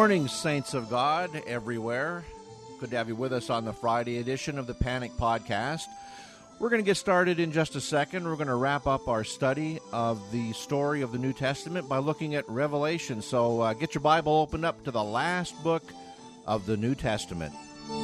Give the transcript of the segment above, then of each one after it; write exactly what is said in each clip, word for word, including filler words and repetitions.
morning, saints of God everywhere. Good to have you with us on the Friday edition of the Panic Podcast. We're going to get started in just a second. We're going to wrap up our study of the story of the New Testament by looking at Revelation. So uh, get your Bible opened up to the last book of the New Testament.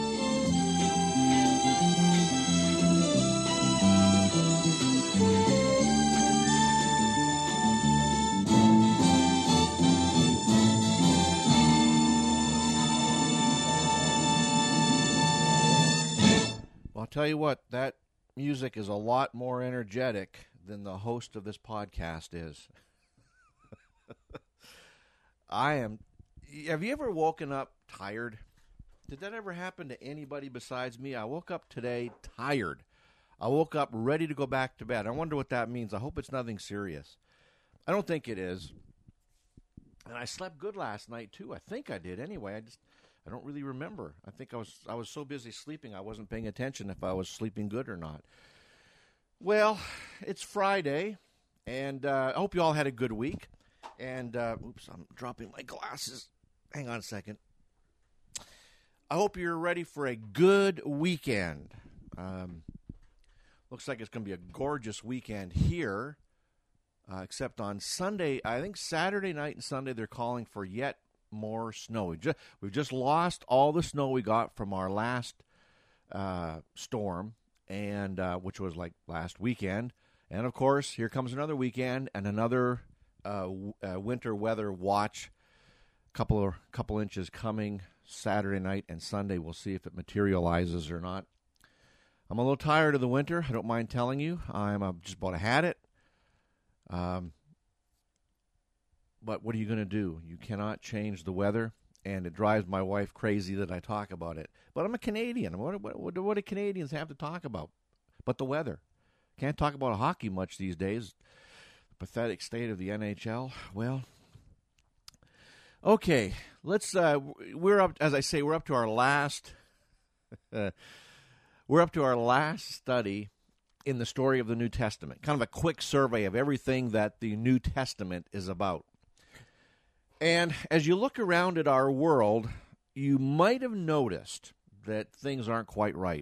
I'll tell you what, that music is a lot more energetic than the host of this podcast is. I am. Have you ever woken up tired? Did that ever happen to anybody besides me? I woke up today tired. I woke up ready to go back to bed. I wonder what that means. I hope it's nothing serious. I don't think it is. And I slept good last night, too. I think I did anyway. I just... I don't really remember. I think I was I was so busy sleeping I wasn't paying attention if I was sleeping good or not. Well, it's Friday, and uh, I hope you all had a good week. And, uh, oops, I'm dropping my glasses. Hang on a second. I hope you're ready for a good weekend. Um, looks like it's going to be a gorgeous weekend here, uh, except on Sunday. I think Saturday night and Sunday they're calling for yet more snow. We've just, we've just lost all the snow we got from our last uh, storm, and uh, which was like last weekend. And, of course, here comes another weekend and another uh, w- uh, winter weather watch. Couple of couple inches coming Saturday night and Sunday. We'll see if it materializes or not. I'm a little tired of the winter. I don't mind telling you. I'm uh, just about had it. Um. But what are you going to do? You cannot change the weather, and it drives my wife crazy that I talk about it. But I'm a Canadian. What, what, what do Canadians have to talk about but the weather? Can't talk about hockey much these days. The pathetic state of the N H L. Well, okay. Let's. Uh, we're up, as I say, we're up to our last. Uh, we're up to our last study in the story of the New Testament. Kind of a quick survey of everything that the New Testament is about. And as you look around at our world, you might have noticed that things aren't quite right.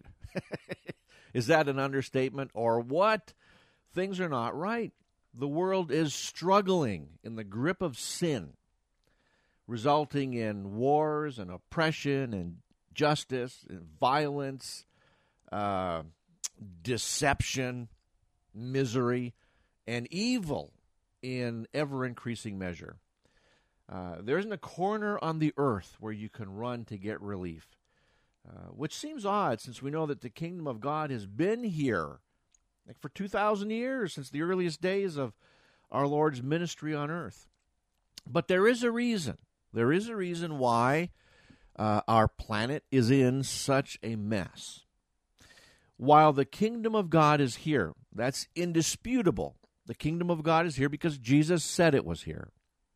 Is that an understatement or what? Things are not right. The world is struggling in the grip of sin, resulting in wars and oppression and justice and violence, uh, deception, misery, and evil in ever-increasing measure. Uh, there isn't a corner on the earth where you can run to get relief, uh, which seems odd since we know that the kingdom of God has been here like for two thousand years, since the earliest days of our Lord's ministry on earth. But there is a reason. There is a reason why uh, our planet is in such a mess. While the kingdom of God is here, that's indisputable. The kingdom of God is here because Jesus said it was here.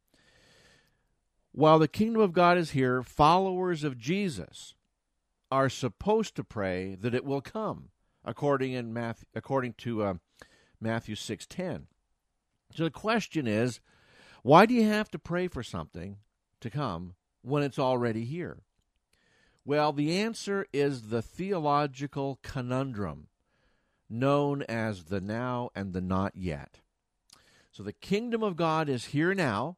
While the kingdom of God is here, followers of Jesus are supposed to pray that it will come, according in Matthew, according to uh, Matthew six ten. So the question is, why do you have to pray for something to come when it's already here? Well, the answer is the theological conundrum known as the now and the not yet. So the kingdom of God is here now,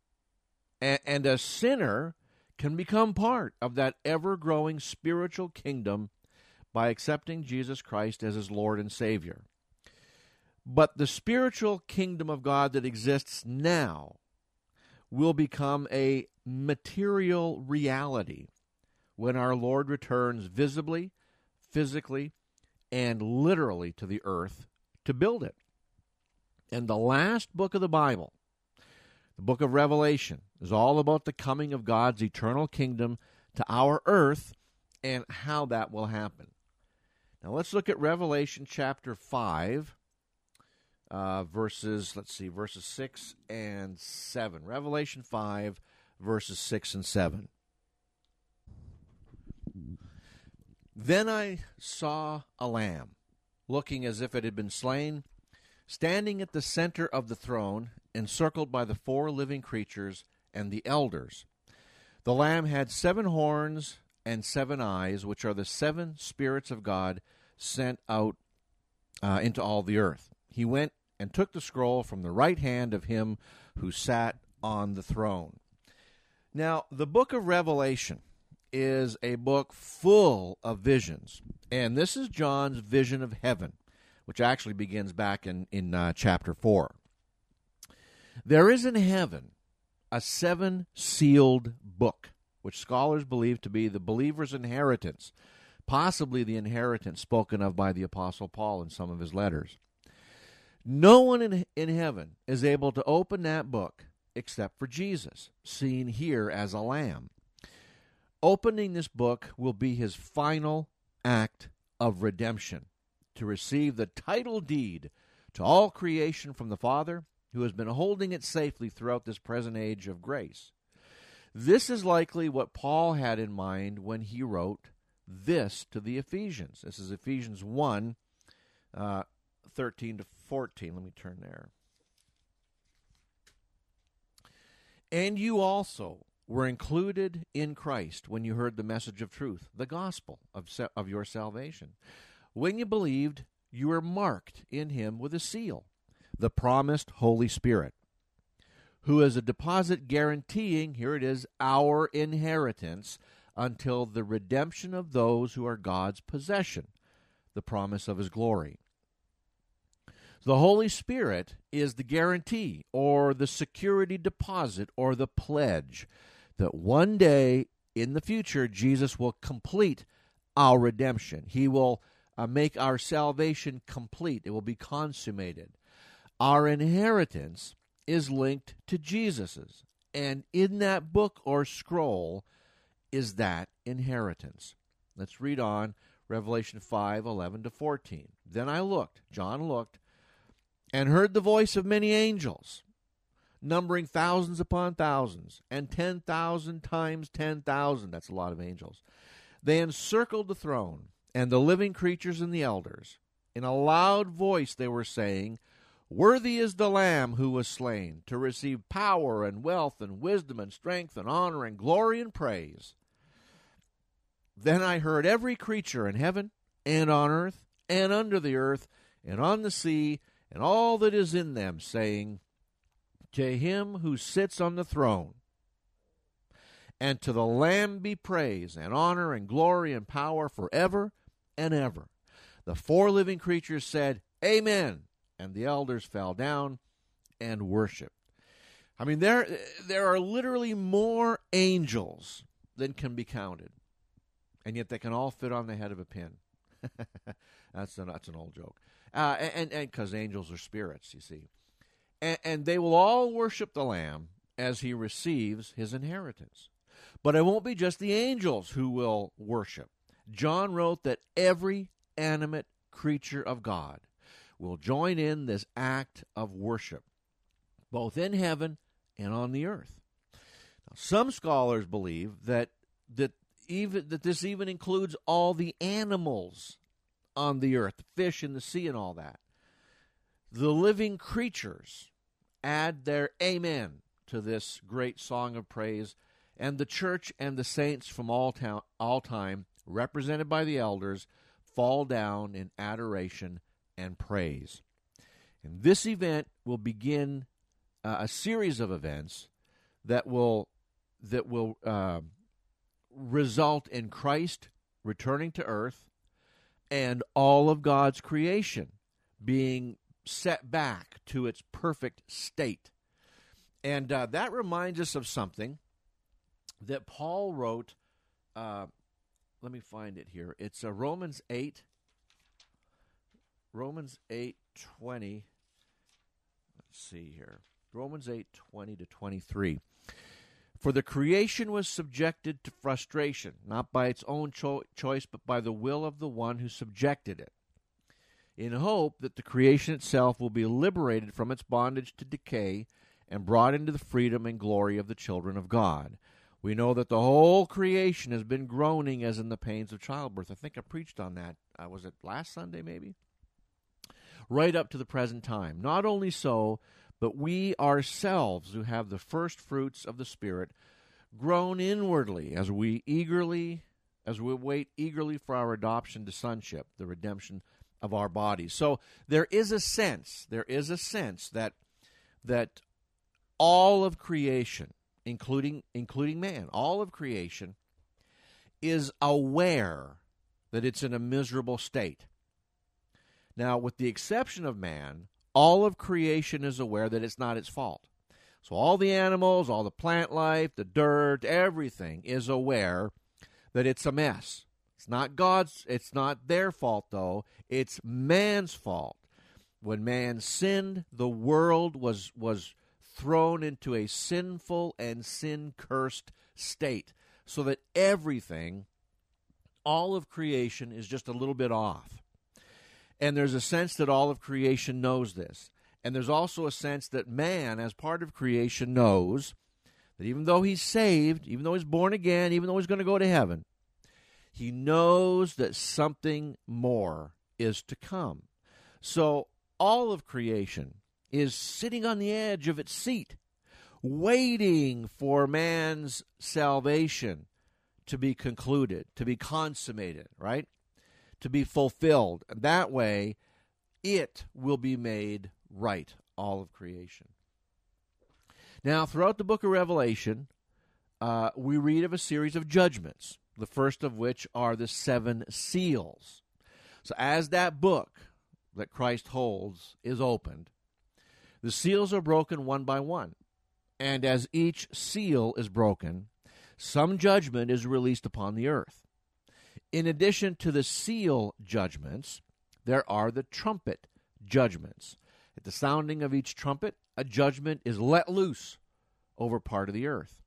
and a sinner can become part of that ever-growing spiritual kingdom by accepting Jesus Christ as his Lord and Savior. But the spiritual kingdom of God that exists now will become a material reality when our Lord returns visibly, physically, and literally to the earth to build it. And the last book of the Bible, the book of Revelation, is all about the coming of God's eternal kingdom to our earth and how that will happen. Now let's look at Revelation chapter five, uh, verses, let's see, verses six and seven. Revelation five, verses six and seven. Then I saw a lamb, looking as if it had been slain, standing at the center of the throne, encircled by the four living creatures and the elders. The Lamb had seven horns and seven eyes, which are the seven spirits of God sent out uh, into all the earth. He went and took the scroll from the right hand of him who sat on the throne. Now, the book of Revelation is a book full of visions, and this is John's vision of heaven, which actually begins back in, in uh, chapter four. There is in heaven a seven-sealed book, which scholars believe to be the believer's inheritance, possibly the inheritance spoken of by the Apostle Paul in some of his letters. No one in, in heaven is able to open that book except for Jesus, seen here as a lamb. Opening this book will be his final act of redemption, to receive the title deed to all creation from the Father, who has been holding it safely throughout this present age of grace. This is likely what Paul had in mind when he wrote this to the Ephesians. This is Ephesians one, uh, thirteen to fourteen. Let me turn there. And you also were included in Christ when you heard the message of truth, the gospel of, of your salvation. When you believed, you were marked in him with a seal, the promised Holy Spirit, who is a deposit guaranteeing, here it is, our inheritance until the redemption of those who are God's possession, the promise of his glory. The Holy Spirit is the guarantee or the security deposit or the pledge that one day in the future Jesus will complete our redemption. He will uh, make our salvation complete. It will be consummated. Our inheritance is linked to Jesus's, and in that book or scroll is that inheritance. Let's read on, Revelation five, eleven to fourteen. Then I looked, John looked, and heard the voice of many angels, numbering thousands upon thousands, and ten thousand times ten thousand. That's a lot of angels. They encircled the throne, and the living creatures and the elders. In a loud voice they were saying, Worthy is the Lamb who was slain, to receive power and wealth and wisdom and strength and honor and glory and praise. Then I heard every creature in heaven and on earth and under the earth and on the sea and all that is in them, saying, To him who sits on the throne, and to the Lamb be praise and honor and glory and power forever and ever. The four living creatures said, Amen. And the elders fell down and worshiped. I mean, there, there are literally more angels than can be counted, and yet they can all fit on the head of a pin. that's, a, that's an old joke. Uh, and because angels are spirits, you see. And, and they will all worship the Lamb as he receives his inheritance. But it won't be just the angels who will worship. John wrote that every animate creature of God will join in this act of worship, both in heaven and on the earth. Now, some scholars believe that that even that this even includes all the animals on the earth, the fish in the sea and all that. The living creatures add their amen to this great song of praise, and the church and the saints from all, ta- all time, represented by the elders, fall down in adoration and praise. And this event will begin uh, a series of events that will that will uh, result in Christ returning to earth and all of God's creation being set back to its perfect state. And uh, that reminds us of something that Paul wrote. Uh, let me find it here. It's uh, Romans eight. Romans eight twenty. Let's see here. Romans eight twenty to twenty-three. For the creation was subjected to frustration, not by its own cho- choice, but by the will of the one who subjected it, in hope that the creation itself will be liberated from its bondage to decay and brought into the freedom and glory of the children of God. We know that the whole creation has been groaning as in the pains of childbirth. I think I preached on that. Uh, was it last Sunday, maybe? Right up to the present time. Not only so, but we ourselves who have the first fruits of the Spirit groan inwardly as we eagerly, as we wait eagerly for our adoption to sonship, the redemption of our bodies. So there is a sense, there is a sense that that all of creation, including including man, all of creation is aware that it's in a miserable state. Now, with the exception of man, all of creation is aware that it's not its fault. So all the animals, all the plant life, the dirt, everything is aware that it's a mess. It's not God's, it's not their fault, though. It's man's fault. When man sinned, the world was was thrown into a sinful and sin-cursed state, so that everything, all of creation, is just a little bit off. And there's a sense that all of creation knows this. And there's also a sense that man, as part of creation, knows that even though he's saved, even though he's born again, even though he's going to go to heaven, he knows that something more is to come. So all of creation is sitting on the edge of its seat, waiting for man's salvation to be concluded, to be consummated, right? To be fulfilled. That way, it will be made right, all of creation. Now, throughout the book of Revelation, uh, we read of a series of judgments, the first of which are the seven seals. So as that book that Christ holds is opened, the seals are broken one by one. And as each seal is broken, some judgment is released upon the earth. In addition to the seal judgments, there are the trumpet judgments. At the sounding of each trumpet, a judgment is let loose over part of the earth.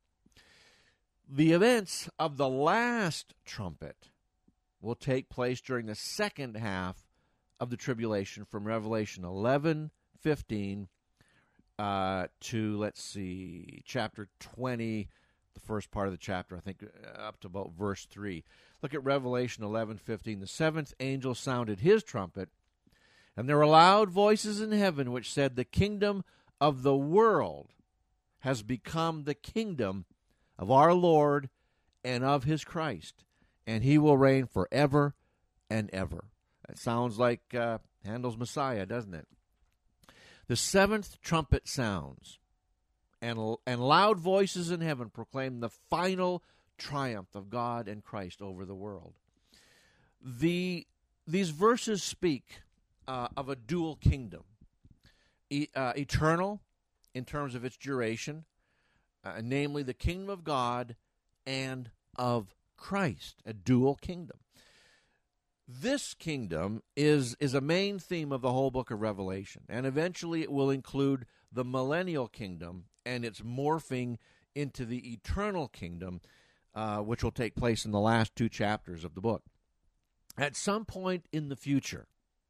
The events of the last trumpet will take place during the second half of the tribulation, from Revelation eleven fifteen uh, to, let's see, chapter twenty, the first part of the chapter, I think, up to about verse three. Look at Revelation eleven fifteen. The seventh angel sounded his trumpet, and there were loud voices in heaven which said, "The kingdom of the world has become the kingdom of our Lord and of his Christ, and he will reign forever and ever." That sounds like uh, Handel's Messiah, doesn't it? The seventh trumpet sounds, and, and loud voices in heaven proclaim the final triumph of God and Christ over the world. The These verses speak uh, of a dual kingdom, e- uh, eternal in terms of its duration, uh, namely the kingdom of God and of Christ, a dual kingdom. This kingdom is, is a main theme of the whole book of Revelation, and eventually it will include the millennial kingdom and its morphing into the eternal kingdom, uh, which will take place in the last two chapters of the book. At some point in the future,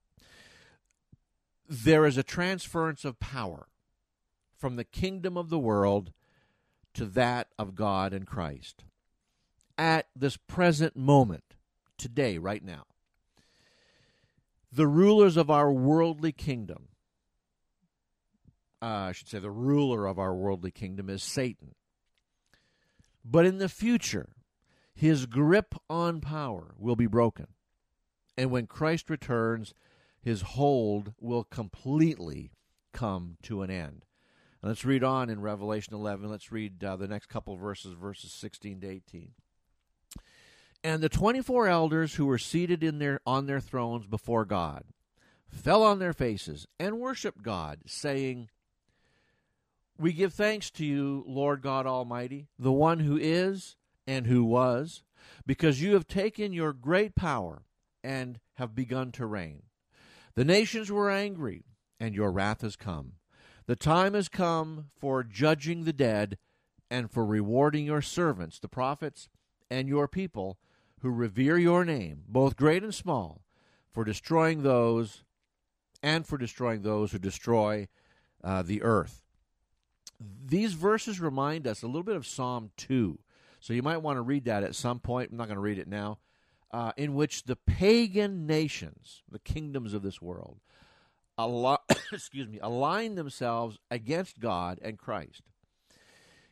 there is a transference of power from the kingdom of the world to that of God and Christ. At this present moment, today, right now, the rulers of our worldly kingdom, uh, I should say the ruler of our worldly kingdom is Satan. But in the future, his grip on power will be broken. And when Christ returns, his hold will completely come to an end. And let's read on in Revelation eleven. Let's read uh, the next couple of verses, verses sixteen to eighteen. And the twenty-four elders who were seated in their on their thrones before God fell on their faces and worshipped God, saying, "We give thanks to you, Lord God Almighty, the one who is and who was, because you have taken your great power and have begun to reign. The nations were angry, and your wrath has come. The time has come for judging the dead and for rewarding your servants, the prophets, and your people who revere your name, both great and small, for destroying those and for destroying those who destroy uh, the earth." These verses remind us a little bit of Psalm two. So you might want to read that at some point. I'm not going to read it now. Uh, in which the pagan nations, the kingdoms of this world, al- excuse me, align themselves against God and Christ.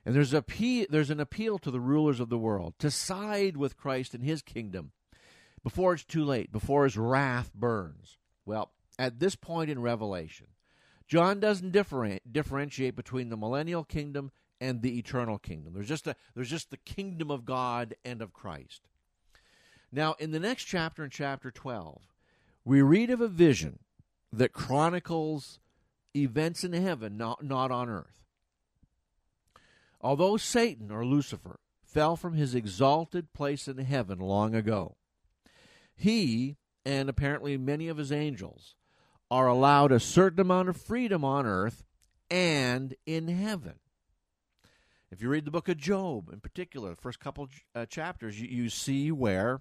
And there's, a, there's an appeal to the rulers of the world to side with Christ and his kingdom before it's too late, before his wrath burns. Well, at this point in Revelation, John doesn't different, differentiate between the millennial kingdom and the eternal kingdom. There's just a, there's just the kingdom of God and of Christ. Now, in the next chapter, in chapter twelve, we read of a vision that chronicles events in heaven, not, not on earth. Although Satan, or Lucifer, fell from his exalted place in heaven long ago, he, and apparently many of his angels, are allowed a certain amount of freedom on earth and in heaven. If you read the book of Job, in particular, the first couple uh, chapters, you, you see where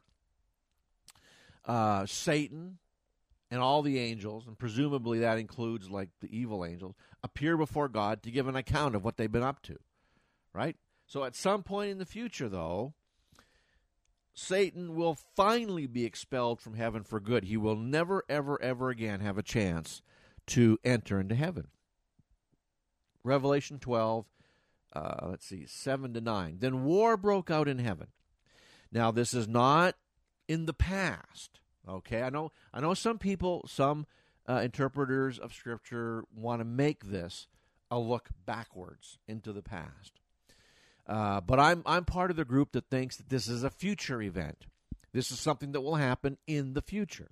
uh, Satan and all the angels, and presumably that includes like the evil angels, appear before God to give an account of what they've been up to, right? So at some point in the future, though, Satan will finally be expelled from heaven for good. He will never, ever, ever again have a chance to enter into heaven. Revelation twelve, uh, let's see, seven to nine. Then war broke out in heaven. Now, this is not in the past, okay? I know, I know some people, some uh, interpreters of Scripture want to make this a look backwards into the past. Uh, but I'm I'm part of the group that thinks that this is a future event. This is something that will happen in the future.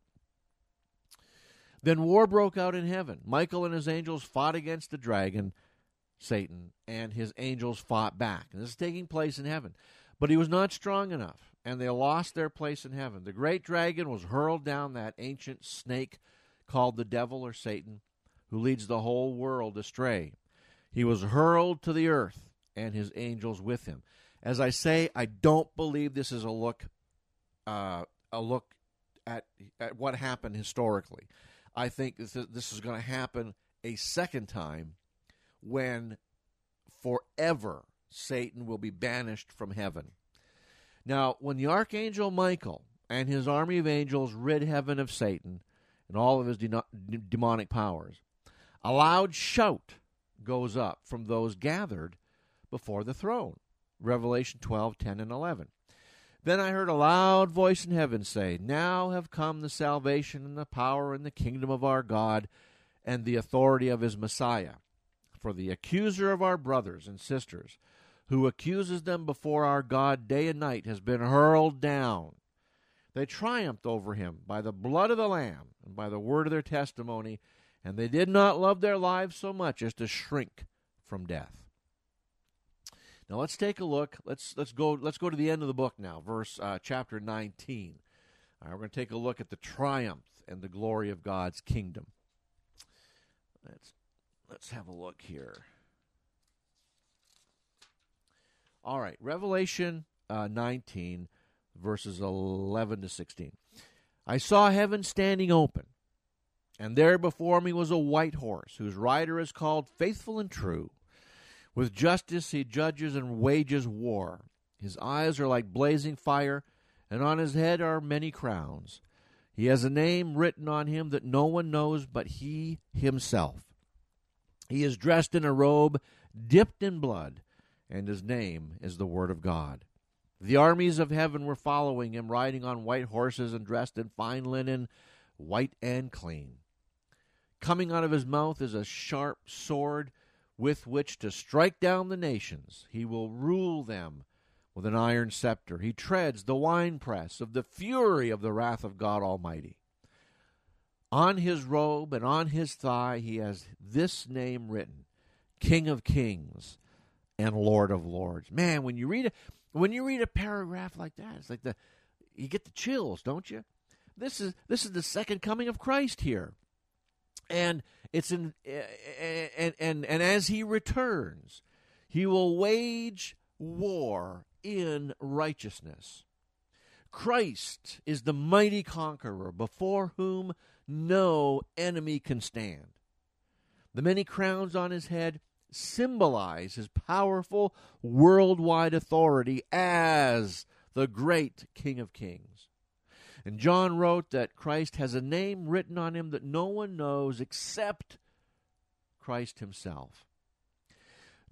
Then war broke out in heaven. Michael and his angels fought against the dragon, Satan, and his angels fought back. And this is taking place in heaven. But he was not strong enough, and they lost their place in heaven. The great dragon was hurled down, that ancient snake called the devil or Satan, who leads the whole world astray. He was hurled to the earth, and his angels with him. As I say, I don't believe this is a look, uh, a look at at what happened historically. I think this is, this is going to happen a second time, when forever Satan will be banished from heaven. Now, when the archangel Michael and his army of angels rid heaven of Satan and all of his de- demonic powers, a loud shout goes up from those gathered before the throne. Revelation twelve, ten, and eleven. Then I heard a loud voice in heaven say, "Now have come the salvation and the power and the kingdom of our God and the authority of his Messiah. For the accuser of our brothers and sisters, who accuses them before our God day and night, has been hurled down. They triumphed over him by the blood of the Lamb and by the word of their testimony, and they did not love their lives so much as to shrink from death." Now let's take a look. Let's let's go let's go to the end of the book now, verse uh, chapter nineteen. All right, we're going to take a look at the triumph and the glory of God's kingdom. Let's let's have a look here. All right, Revelation uh, nineteen, verses eleven to sixteen. I saw heaven standing open, and there before me was a white horse, whose rider is called Faithful and True. With justice he judges and wages war. His eyes are like blazing fire, and on his head are many crowns. He has a name written on him that no one knows but he himself. He is dressed in a robe dipped in blood, and his name is the Word of God. The armies of heaven were following him, riding on white horses and dressed in fine linen, white and clean. Coming out of his mouth is a sharp sword, with which to strike down the nations. He will rule them with an iron scepter. He treads the winepress of the fury of the wrath of God Almighty. On his robe and on his thigh he has this name written, King of Kings and Lord of Lords. Man, when you read a, when you read a paragraph like that, it's like the you get the chills, don't you? This is this is the second coming of Christ here. And it's in and, and and as he returns, he will wage war in righteousness. Christ is the mighty conqueror before whom no enemy can stand. The many crowns on his head symbolize his powerful worldwide authority as the great King of Kings. And John wrote that Christ has a name written on him that no one knows except Christ himself.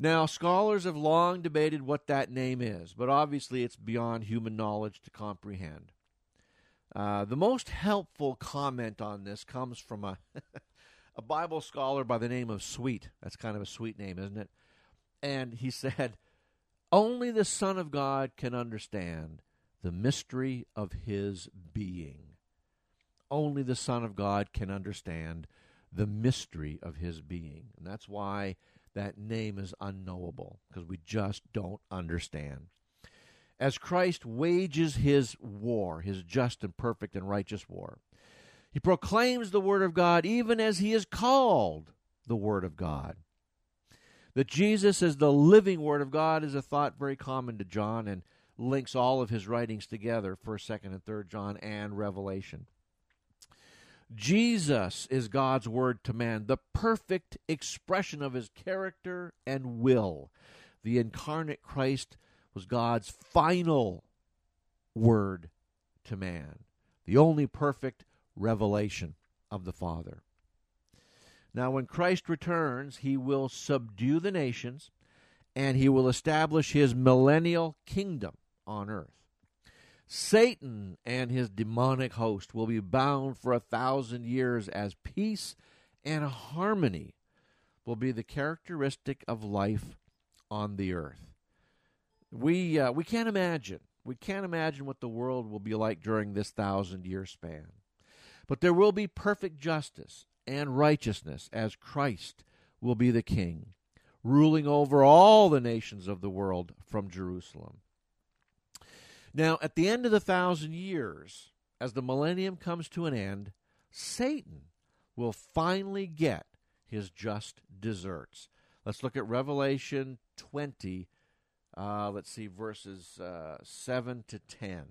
Now, scholars have long debated what that name is, but obviously it's beyond human knowledge to comprehend. Uh, the most helpful comment on this comes from a, a Bible scholar by the name of Sweet. That's kind of a sweet name, isn't it? And he said, only the Son of God can understand the mystery of his being. Only the Son of God can understand the mystery of his being. And that's why that name is unknowable, because we just don't understand. As Christ wages his war, his just and perfect and righteous war, he proclaims the Word of God even as he is called the Word of God. That Jesus is the living Word of God is a thought very common to John and links all of his writings together, first, second, and third John and Revelation. Jesus is God's Word to man, the perfect expression of his character and will. The incarnate Christ was God's final word to man, the only perfect revelation of the Father. Now, when Christ returns, he will subdue the nations, and he will establish his millennial kingdom on earth. Satan and his demonic host will be bound for a thousand years as peace and harmony will be the characteristic of life on the earth. We uh, we can't imagine. We can't imagine what the world will be like during this thousand-year span. But there will be perfect justice and righteousness as Christ will be the king, ruling over all the nations of the world from Jerusalem. Now, at the end of the thousand years, as the millennium comes to an end, Satan will finally get his just deserts. Let's look at Revelation twenty, uh, let's see, verses uh, seven to ten.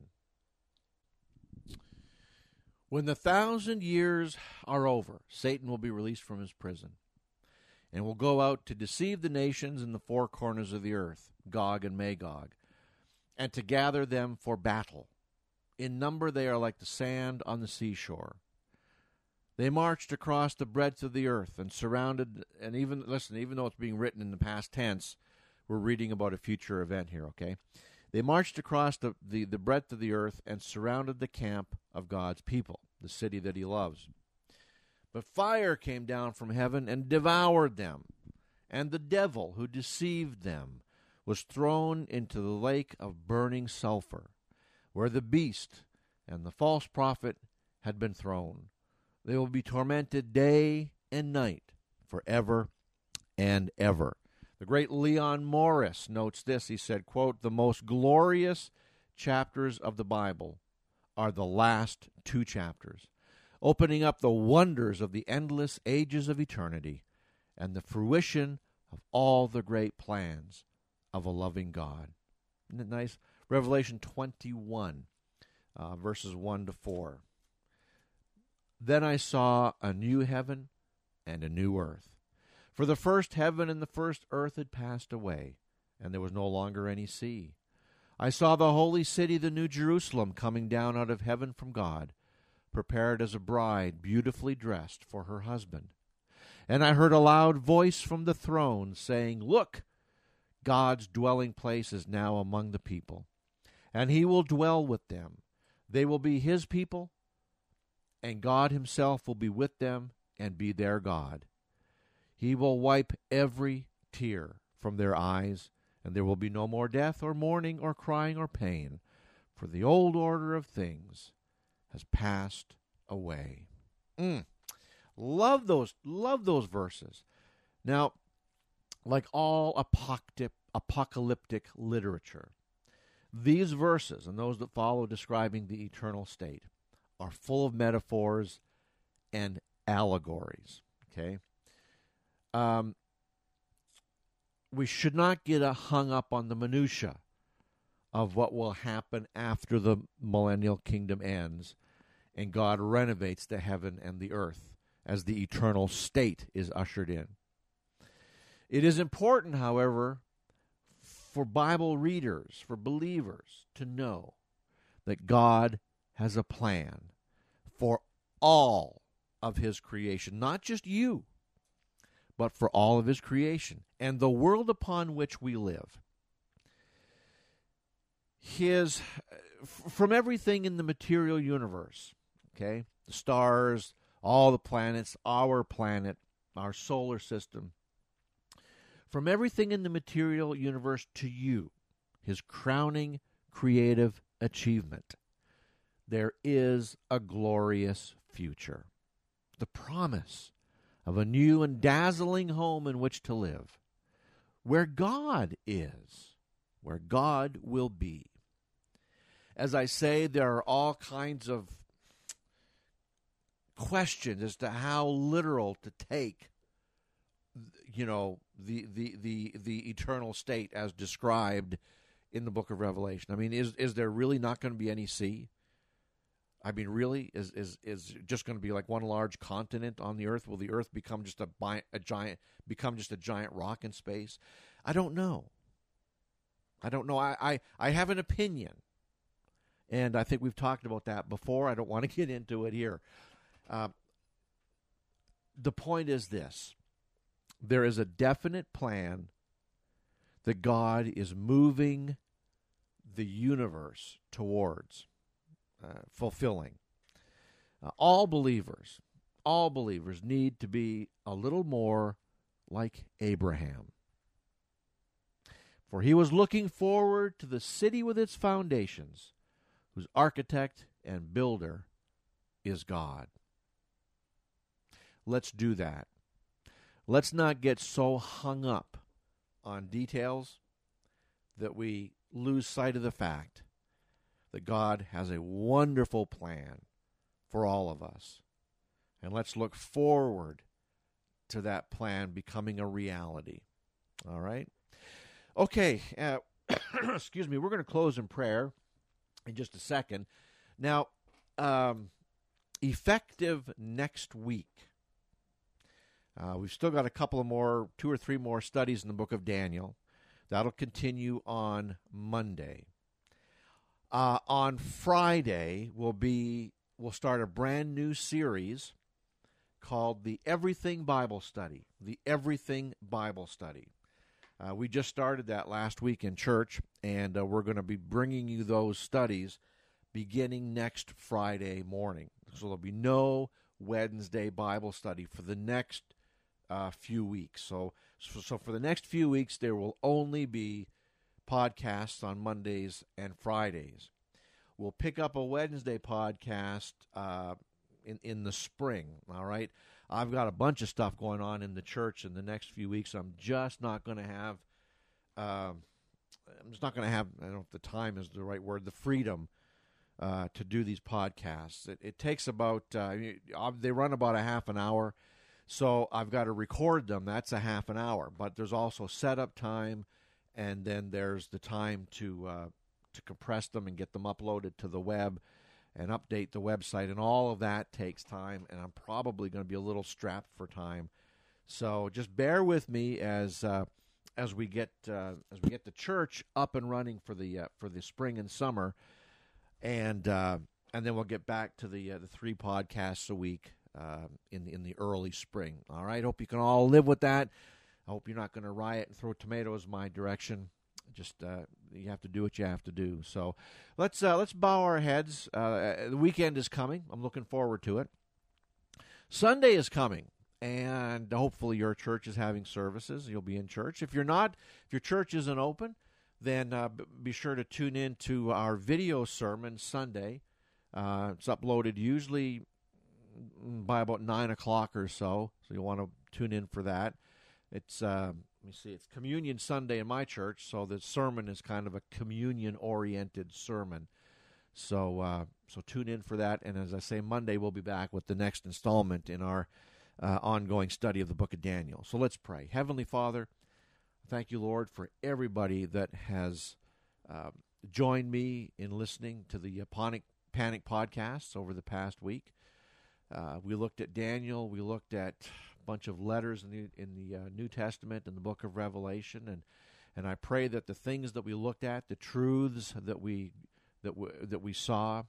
When the thousand years are over, Satan will be released from his prison and will go out to deceive the nations in the four corners of the earth, Gog and Magog, and to gather them for battle. In number they are like the sand on the seashore. They marched across the breadth of the earth and surrounded, and even, listen, even though it's being written in the past tense, we're reading about a future event here, okay? They marched across the, the, the breadth of the earth and surrounded the camp of God's people, the city that he loves. But fire came down from heaven and devoured them, and the devil who deceived them was thrown into the lake of burning sulfur, where the beast and the false prophet had been thrown. They will be tormented day and night forever and ever. The great Leon Morris notes this. He said, quote, "The most glorious chapters of the Bible are the last two chapters, opening up the wonders of the endless ages of eternity and the fruition of all the great plans of a loving God." Isn't it nice? Revelation twenty-one, uh, verses one to four. "Then I saw a new heaven and a new earth. For the first heaven and the first earth had passed away, and there was no longer any sea. I saw the holy city, the New Jerusalem, coming down out of heaven from God, prepared as a bride beautifully dressed for her husband. And I heard a loud voice from the throne saying, 'Look, God's dwelling place is now among the people, and he will dwell with them. They will be his people, and God himself will be with them and be their God. He will wipe every tear from their eyes, and there will be no more death or mourning or crying or pain, for the old order of things has passed away.'" Mm. Love those, love those verses. Now, like all apocalyptic, apocalyptic literature, these verses and those that follow describing the eternal state are full of metaphors and allegories. Okay, um, we should not get hung up on the minutia of what will happen after the millennial kingdom ends and God renovates the heaven and the earth as the eternal state is ushered in. It is important, however, for Bible readers, for believers, to know that God has a plan for all of his creation, not just you, but for all of his creation and the world upon which we live. His, from everything in the material universe, okay, the stars, all the planets, our planet, our solar system, from everything in the material universe to you, his crowning creative achievement, there is a glorious future. The promise of a new and dazzling home in which to live, where God is, where God will be. As I say, there are all kinds of questions as to how literal to take, you know, the the the, the eternal state as described in the book of Revelation. I mean, is is there really not going to be any sea? I mean, really, is is is just going to be like one large continent on the earth? Will the earth become just a, bi- a giant, become just a giant rock in space? I don't know. I don't know. I, I, I have an opinion, and I think we've talked about that before. I don't want to get into it here. Uh, the point is this: there is a definite plan that God is moving the universe towards. Uh, fulfilling. Uh, all believers, all believers need to be a little more like Abraham. For he was looking forward to the city with its foundations, whose architect and builder is God. Let's do that. Let's not get so hung up on details that we lose sight of the fact that God has a wonderful plan for all of us. And let's look forward to that plan becoming a reality. All right? Okay. Uh, excuse me. We're going to close in prayer in just a second. Now, um, effective next week, uh, we've still got a couple of more, two or three more studies in the book of Daniel. That'll continue on Monday. Uh, on Friday, we'll be we'll start a brand new series called the Everything Bible Study. The Everything Bible Study. Uh, we just started that last week in church, and uh, we're going to be bringing you those studies beginning next Friday morning. So there'll be no Wednesday Bible study for the next uh, few weeks. So, so, so for the next few weeks, there will only be podcasts on Mondays and Fridays. We'll pick up a Wednesday podcast uh, in, in the spring, all right? I've got a bunch of stuff going on in the church in the next few weeks. I'm just not going to have, uh, I'm just not going to have, I don't know if the time is the right word, the freedom uh, to do these podcasts. It, it takes about, uh, they run about a half an hour, so I've got to record them. That's a half an hour. But there's also setup time, and then there's the time to uh, to compress them and get them uploaded to the web and update the website, and all of that takes time, and I'm probably going to be a little strapped for time. So just bear with me as uh, as we get uh, as we get the church up and running for the uh, for the spring and summer, and uh, and then we'll get back to the uh, the three podcasts a week uh, in in the early spring. All right, hope you can all live with that. I hope you're not going to riot and throw tomatoes my direction. Just uh, you have to do what you have to do. So let's uh, let's bow our heads. Uh, the weekend is coming. I'm looking forward to it. Sunday is coming, and hopefully your church is having services. You'll be in church. If you're not, if your church isn't open, then uh, b- be sure to tune in to our video sermon Sunday. Uh, it's uploaded usually by about nine o'clock or so, so you'll want to tune in for that. It's uh, let me see, it's Communion Sunday in my church, so the sermon is kind of a communion-oriented sermon. So uh, so tune in for that, and as I say, Monday we'll be back with the next installment in our uh, ongoing study of the book of Daniel. So let's pray. Heavenly Father, thank you, Lord, for everybody that has uh, joined me in listening to the uh, Panic, Panic podcasts over the past week. Uh, we looked at Daniel, we looked at bunch of letters in the in the uh, New Testament and the book of Revelation, and and I pray that the things that we looked at, the truths that we that we, that we saw,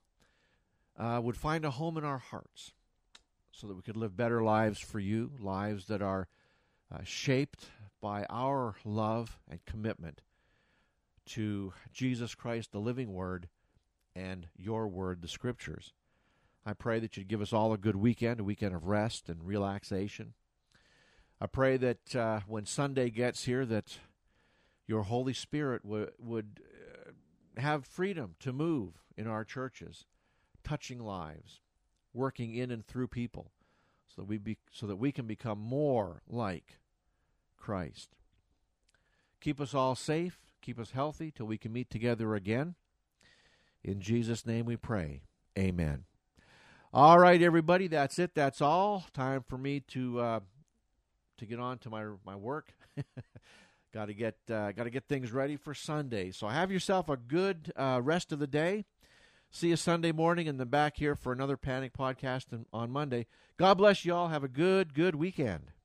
uh, would find a home in our hearts, so that we could live better lives for you, lives that are uh, shaped by our love and commitment to Jesus Christ, the living Word, and your Word, the Scriptures. I pray that you'd give us all a good weekend, a weekend of rest and relaxation. I pray that uh, when Sunday gets here, that your Holy Spirit w- would uh, have freedom to move in our churches, touching lives, working in and through people, so that we be, so that we can become more like Christ. Keep us all safe, keep us healthy till we can meet together again. In Jesus' name we pray. Amen. All right, everybody, that's it. That's all. Time for me to uh, to get on to my my work. got to get uh, got to get things ready for Sunday. So have yourself a good uh, rest of the day. See you Sunday morning, and then back here for another Panic Podcast on Monday. God bless you all. Have a good, good weekend.